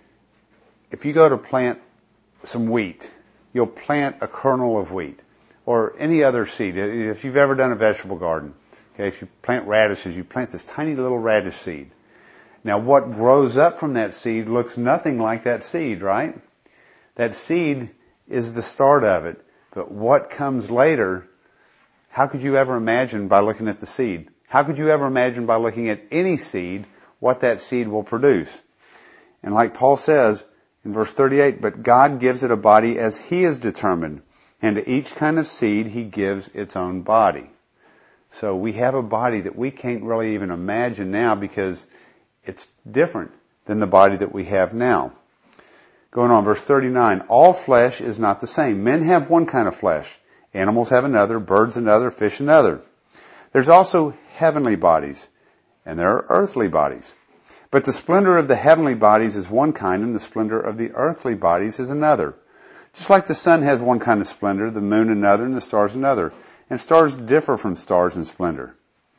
if you go to plant some wheat, you'll plant a kernel of wheat or any other seed. If you've ever done a vegetable garden, okay, if you plant radishes, you plant this tiny little radish seed. Now what grows up from that seed looks nothing like that seed, right? That seed is the start of it. But what comes later, how could you ever imagine by looking at the seed? How could you ever imagine by looking at any seed what that seed will produce? And like Paul says in verse thirty-eight, but God gives it a body as He has determined, and to each kind of seed He gives its own body. So we have a body that we can't really even imagine now because it's different than the body that we have now. Going on, verse thirty-nine, all flesh is not the same. Men have one kind of flesh. Animals have another, birds another, fish another. There's also heavenly bodies, and there are earthly bodies. But the splendor of the heavenly bodies is one kind, and the splendor of the earthly bodies is another. Just like the sun has one kind of splendor, the moon another, and the stars another. And stars differ from stars in splendor.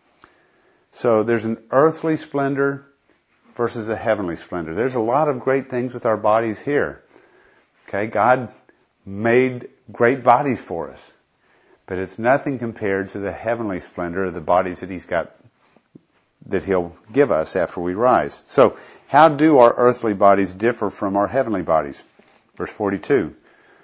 So there's an earthly splendor versus a heavenly splendor. There's a lot of great things with our bodies here. Okay, God made great bodies for us. But it's nothing compared to the heavenly splendor of the bodies that He's got, that He'll give us after we rise. So, how do our earthly bodies differ from our heavenly bodies? Verse forty-two.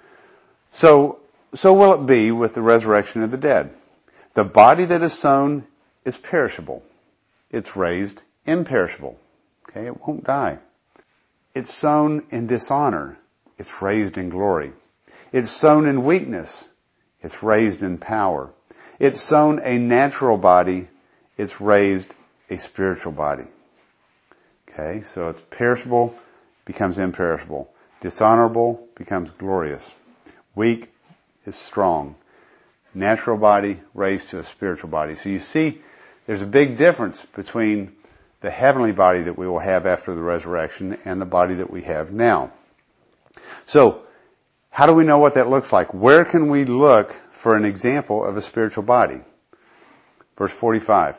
So, so will it be with the resurrection of the dead. The body that is sown is perishable. It's raised imperishable. Okay, it won't die. It's sown in dishonor. It's raised in glory. It's sown in weakness. It's raised in power. It's sown a natural body. It's raised a spiritual body. Okay, so it's perishable, becomes imperishable. Dishonorable becomes glorious. Weak is strong. Natural body raised to a spiritual body. So you see, there's a big difference between the heavenly body that we will have after the resurrection and the body that we have now. So, how do we know what that looks like? Where can we look for an example of a spiritual body? Verse forty-five.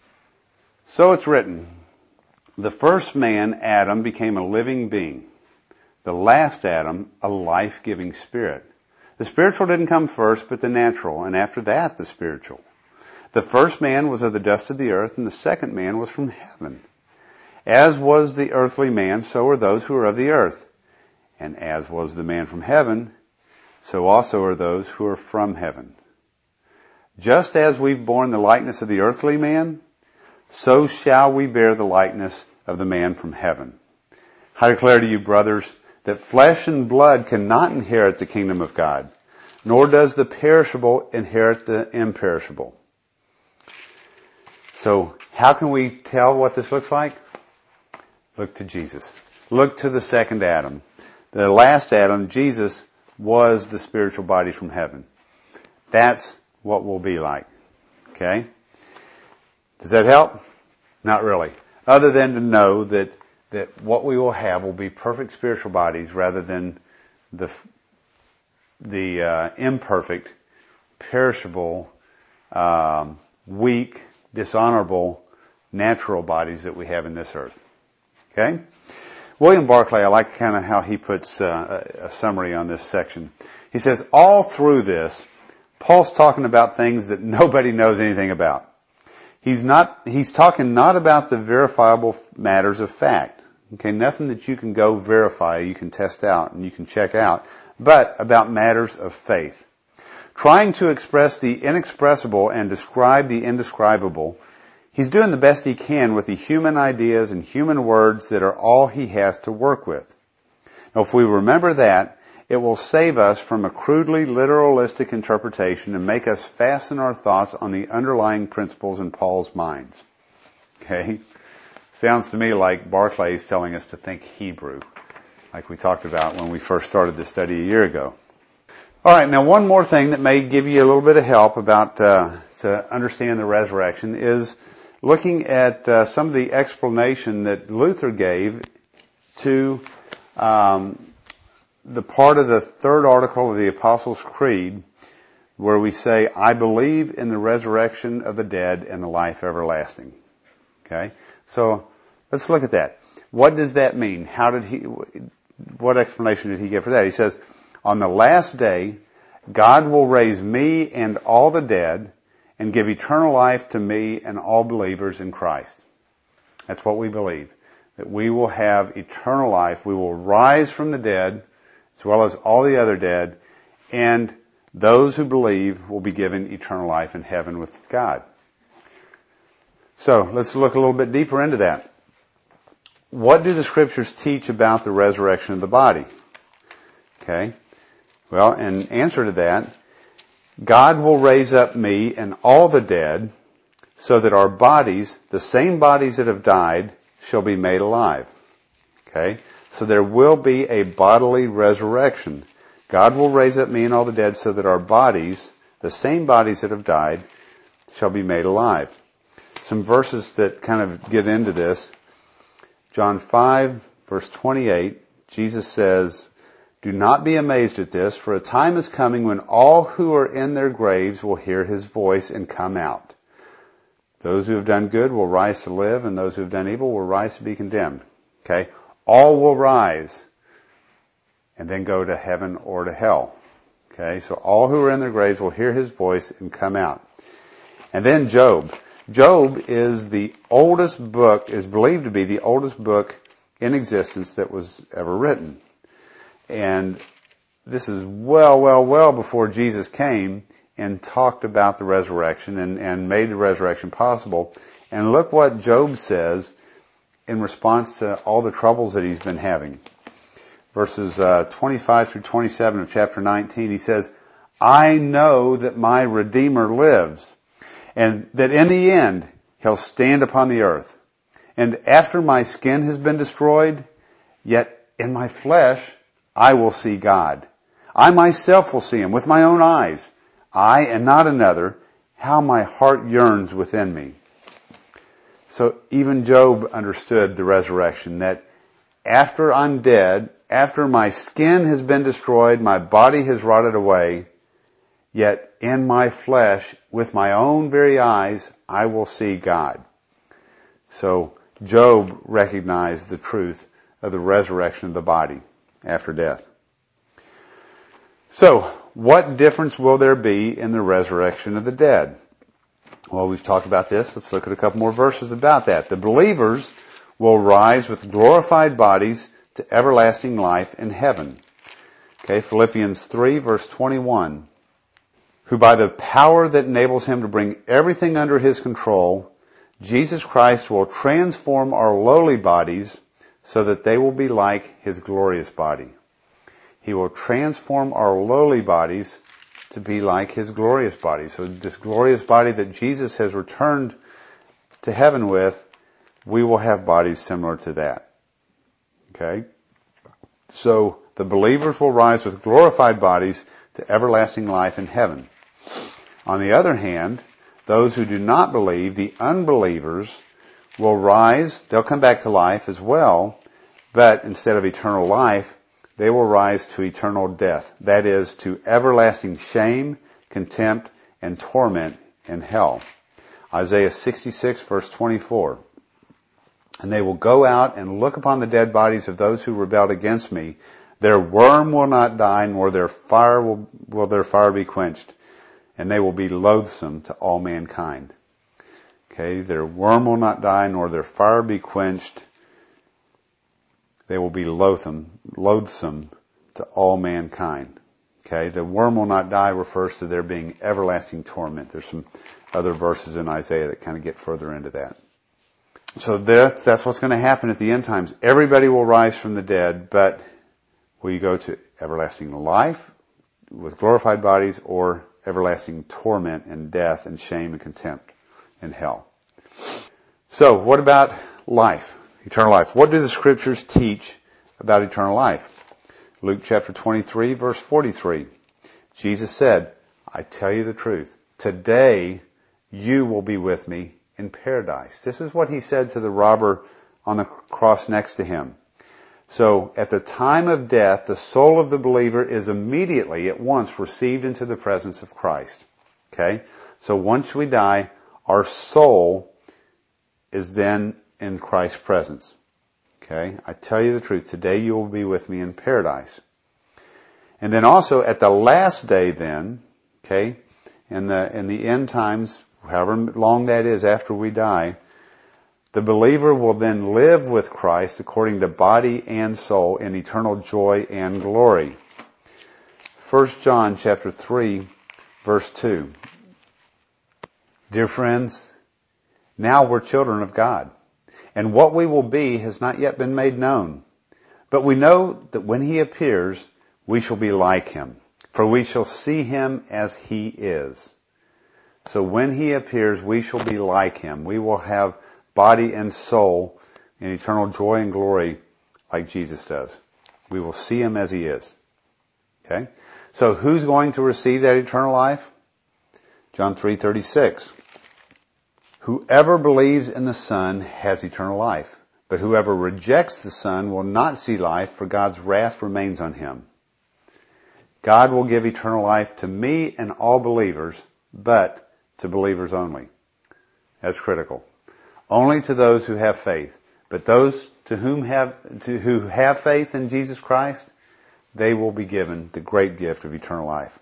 So it's written, the first man, Adam, became a living being. The last Adam, a life-giving spirit. The spiritual didn't come first, but the natural, and after that, the spiritual. The first man was of the dust of the earth, and the second man was from heaven. As was the earthly man, so are those who are of the earth. And as was the man from heaven, so also are those who are from heaven. Just as we've borne the likeness of the earthly man, so shall we bear the likeness of the man from heaven. I declare to you, brothers, that flesh and blood cannot inherit the kingdom of God, nor does the perishable inherit the imperishable. So, how can we tell what this looks like? Look to Jesus. Look to the second Adam. The last Adam, Jesus, was the spiritual body from heaven. That's what we'll be like. Okay? Does that help? Not really. Other than to know that, that what we will have will be perfect spiritual bodies rather than the, the uh, imperfect, perishable, um, weak, dishonorable, natural bodies that we have in this earth. Okay? William Barclay, I like kind of how he puts uh, a, a summary on this section. He says, all through this, Paul's talking about things that nobody knows anything about. He's not, he's talking not about the verifiable matters of fact. Okay, nothing that you can go verify, you can test out and you can check out, but about matters of faith. Trying to express the inexpressible and describe the indescribable, he's doing the best he can with the human ideas and human words that are all he has to work with. Now, if we remember that, it will save us from a crudely literalistic interpretation and make us fasten our thoughts on the underlying principles in Paul's minds. Okay? Sounds to me like Barclay is telling us to think Hebrew, like we talked about when we first started this study a year ago. All right, now one more thing that may give you a little bit of help about uh, to understand the resurrection is looking at uh, some of the explanation that Luther gave to um, the part of the third article of the Apostles' Creed where we say, I believe in the resurrection of the dead and the life everlasting. Okay? So, let's look at that. What does that mean? How did he, what explanation did he give for that? He says, on the last day, God will raise me and all the dead and give eternal life to me and all believers in Christ. That's what we believe. That we will have eternal life. We will rise from the dead, as well as all the other dead, and those who believe will be given eternal life in heaven with God. So, let's look a little bit deeper into that. What do the Scriptures teach about the resurrection of the body? Okay. Well, in answer to that, God will raise up me and all the dead so that our bodies, the same bodies that have died, shall be made alive. Okay? So there will be a bodily resurrection. God will raise up me and all the dead so that our bodies, the same bodies that have died, shall be made alive. Some verses that kind of get into this. John five, verse twenty-eight, Jesus says, do not be amazed at this, for a time is coming when all who are in their graves will hear His voice and come out. Those who have done good will rise to live, and those who have done evil will rise to be condemned. Okay? All will rise and then go to heaven or to hell. Okay? So all who are in their graves will hear His voice and come out. And then Job. Job is the oldest book, is believed to be the oldest book in existence that was ever written. And this is well, well, well before Jesus came and talked about the resurrection and, and made the resurrection possible. And look what Job says in response to all the troubles that he's been having. Verses uh, twenty-five through twenty-seven of chapter nineteen, he says, I know that my Redeemer lives, and that in the end He'll stand upon the earth. And after my skin has been destroyed, yet in my flesh I will see God. I myself will see Him with my own eyes. I and not another. How my heart yearns within me. So even Job understood the resurrection, that after I'm dead, after my skin has been destroyed, my body has rotted away, yet in my flesh, with my own very eyes, I will see God. So Job recognized the truth of the resurrection of the body after death. So, what difference will there be in the resurrection of the dead? Well, we've talked about this. Let's look at a couple more verses about that. The believers will rise with glorified bodies to everlasting life in heaven. Okay, Philippians three verse twenty-one. Who by the power that enables him to bring everything under his control, Jesus Christ will transform our lowly bodies so that they will be like his glorious body. He will transform our lowly bodies to be like his glorious body. So this glorious body that Jesus has returned to heaven with, we will have bodies similar to that. Okay? So the believers will rise with glorified bodies to everlasting life in heaven. On the other hand, those who do not believe, the unbelievers, will rise, they'll come back to life as well, but instead of eternal life, they will rise to eternal death. That is, to everlasting shame, contempt, and torment in hell. Isaiah sixty-six verse twenty-four. And they will go out and look upon the dead bodies of those who rebelled against me. Their worm will not die, nor their fire will, will their fire be quenched. And they will be loathsome to all mankind. Okay, their worm will not die, nor their fire be quenched. They will be loathsome, loathsome to all mankind. Okay, the worm will not die refers to there being everlasting torment. There's some other verses in Isaiah that kind of get further into that. So that, that's what's going to happen at the end times. Everybody will rise from the dead, but will you go to everlasting life with glorified bodies, or everlasting torment and death and shame and contempt in hell? So what about life, eternal life? What do the scriptures teach about eternal life? Luke chapter twenty-three verse forty-three. Jesus said, I tell you the truth. Today you will be with me in paradise. This is what he said to the robber on the cross next to him. So at the time of death, the soul of the believer is immediately, at once, received into the presence of Christ. Okay? So once we die, our soul is then in Christ's presence. Okay? I tell you the truth, today you will be with me in paradise. And then also at the last day then, okay, in the, in the end times, however long that is after we die, the believer will then live with Christ according to body and soul in eternal joy and glory. First John chapter three, verse two. Dear friends, now we're children of God, and what we will be has not yet been made known. But we know that when he appears, we shall be like him, for we shall see him as he is. So when he appears, we shall be like him. We will have body and soul in eternal joy and glory like Jesus does. We will see him as he is. Okay? So who's going to receive that eternal life? John three thirty-six. Whoever believes in the Son has eternal life, but whoever rejects the Son will not see life, for God's wrath remains on him. God will give eternal life to me and all believers, but to believers only. That's critical. Only to those who have faith. But those to whom have, to who have faith in Jesus Christ, they will be given the great gift of eternal life.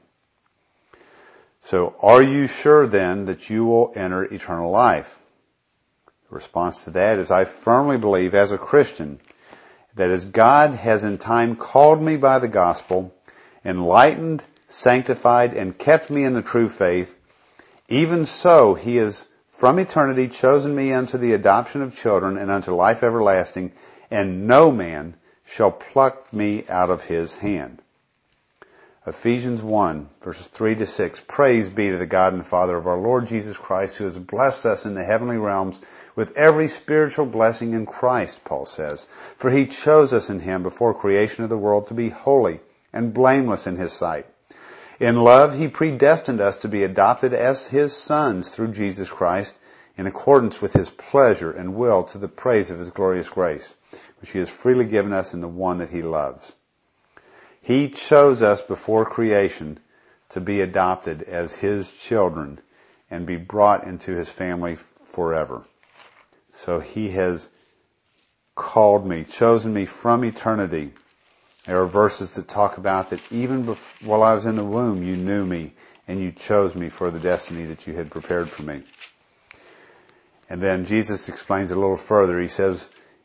So are you sure then that you will enter eternal life? The response to that is, I firmly believe as a Christian that as God has in time called me by the gospel, enlightened, sanctified, and kept me in the true faith, even so he has from eternity chosen me unto the adoption of children and unto life everlasting, and no man shall pluck me out of his hand. Ephesians one, verses three to six. Praise be to the God and Father of our Lord Jesus Christ, who has blessed us in the heavenly realms with every spiritual blessing in Christ, Paul says. For he chose us in him before creation of the world to be holy and blameless in his sight. In love, he predestined us to be adopted as his sons through Jesus Christ, in accordance with his pleasure and will, to the praise of his glorious grace, which he has freely given us in the one that he loves. He chose us before creation to be adopted as his children and be brought into his family forever. So he has called me, chosen me from eternity. There are verses that talk about that even before, while I was in the womb, you knew me and you chose me for the destiny that you had prepared for me. And then Jesus explains it a little further. He says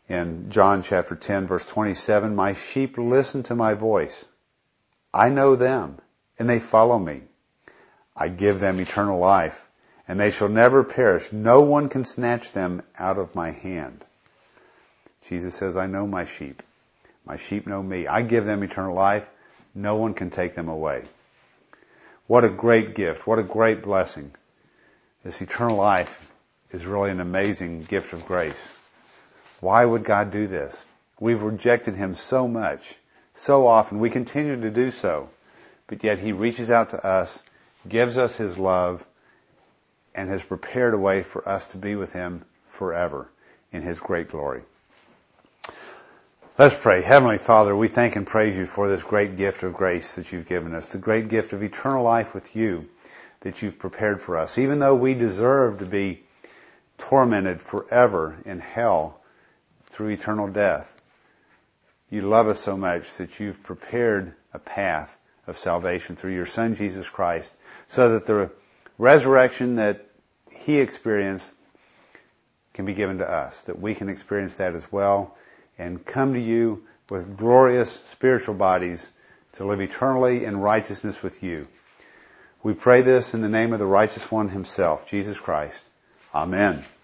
in John chapter ten, verse twenty-seven, my sheep listen to my voice. I know them, and they follow me. I give them eternal life, and they shall never perish. No one can snatch them out of my hand. Jesus says, I know my sheep. My sheep know me. I give them eternal life. No one can take them away. What a great gift. What a great blessing. This eternal life is really an amazing gift of grace. Why would God do this? We've rejected Him so much, so often. We continue to do so. But yet He reaches out to us, gives us His love, and has prepared a way for us to be with Him forever in His great glory. Let's pray. Heavenly Father, we thank and praise You for this great gift of grace that You've given us, the great gift of eternal life with You that You've prepared for us. Even though we deserve to be tormented forever in hell through eternal death, You love us so much that You've prepared a path of salvation through Your Son, Jesus Christ, so that the resurrection that He experienced can be given to us, that we can experience that as well and come to You with glorious spiritual bodies to live eternally in righteousness with You. We pray this in the name of the righteous one Himself, Jesus Christ. Amen.